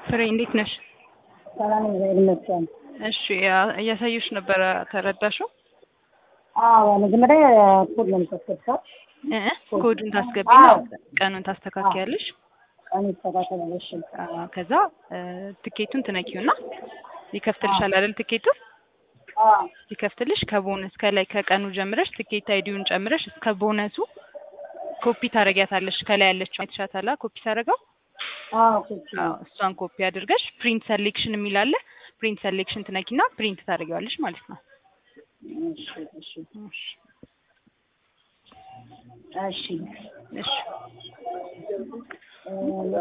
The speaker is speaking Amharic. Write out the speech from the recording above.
ፍሬ እንዴት ነሽ? ሰላም ይመስገን። እሺ እያሳየሽ ነበር ተረዳሽው? አዎ መጀመሪያ ኮድ ነው የምታስገባው። ኮዱን ታስገቢና ቀኑን ታስተካክያለሽ። ቀኑ ይስተካከላል። ከዛ ትኬቱን ትነኪውና ይከፍትልሻል አይደል? ትኬቱ ይከፍትልሽ ከቦነስ ከላይ ከቀኑ ጀምረሽ ትኬት አይዲውን ጨምረሽ እስከ ቦነሱ ኮፒ ታረጊያታለሽ። ከላይ ያለችው አይተሻታላ? ኮፒ ታረጋው? እሷን ኮፒ አድርገሽ ፕሪንት ሴሌክሽን የሚል አለ። ፕሪንት ሴሌክሽን ትነኪና ፕሪንት ታደርጊዋለሽ ማለት ነው። እሺ